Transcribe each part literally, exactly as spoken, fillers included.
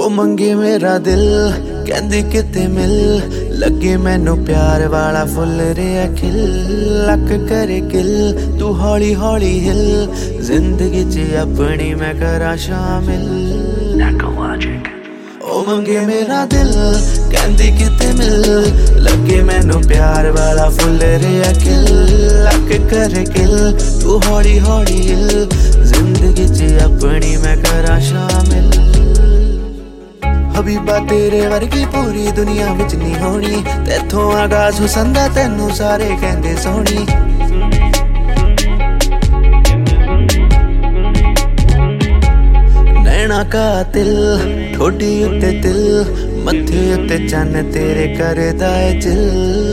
ओ मंगे मेरा दिल कहंदी किते मिल लगे मैनू प्यार वाला फुल रिया खिल लक करे किल तू हौली हौली हिल जिंदगी च अपनी मैं करा शामिल। ओ मंगे मेरा दिल कहंदी किते मिल लगे मैनू प्यार वाला फुल रिया खिल लक करे किल तू हौली हौली हिल जिंदगी च अपनी मैं करा शामिल। हबीबा तेरे वर्गी पूरी दुनिया विच नहीं होनी तेथों आगाज हुसन दा तैनू सारे कहंदे सोहनी। नैना कातिल ठोडी उत्ते तिल मथे उत्ते चन्न तेरे करदा है चिल।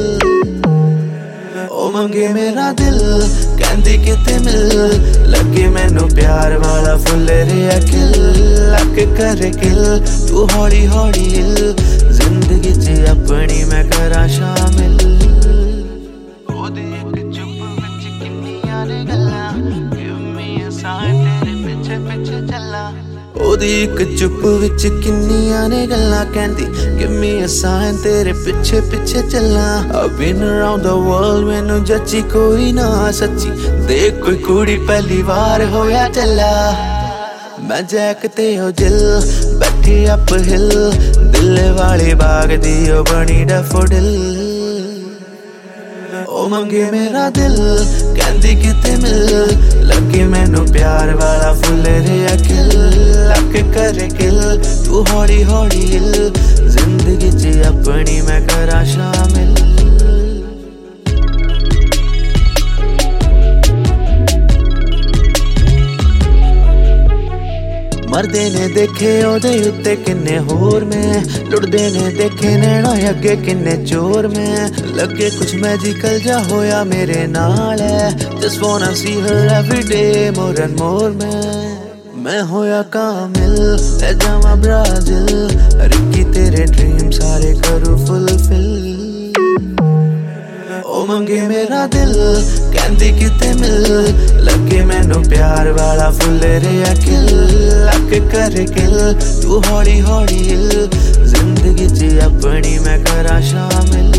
ओ मंगे मेरा दिल कहंदी किते मिल लगे मैनू प्यार वाला फुल रिया खिल लक करे किल तू हौली हौली हिल जिंदगी च अपनी मैं करा शामिल। ओदी इक चुप विच किन्नियां ने गल्लां गिव मी अ साइन तेरे पिछे पिछे चला। ओदी इक चुप विच किन्नियां ने गल्लां कहंदी गिव मी अ साइन तेरे पिछे पिछे चला। I've been around the world मैनू जच्ची कोई ना सच्ची देख कोई कुड़ी पहली बार होया चला। मैं जैक ते ओ जिल बैठे अप हिल दिल वाले बाग दी ओ बनी डैफोडिल। ओ मंगे मेरा दिल कहंदी किते मिल लगे मैनू प्यार वाला फुल रिया खिल लक करे किल तू हौली हौली हिल जिंदगी च अपनी मैं करा शामिल। मरदे ने देखे ओदे उत्ते किन्ने होर में लुटदे ने देखे नैना अगे किन्ने चोर में लगे कुछ मैजिकल जा होया मेरे नाल है just wanna see her every डे मोर एंड मोर में। मैं होया कामिल ले जावा ब्राजील रिक्की तेरे ड्रीम सारे करूं फुलफिल। ओ मंगे मेरा दिल कहंदी किते मिल लगे मैनू प्यार वाला फुल रिया खिल लक करे किल तू हौली हौली हिल जिंदगी च अपनी मैं करा शामिल।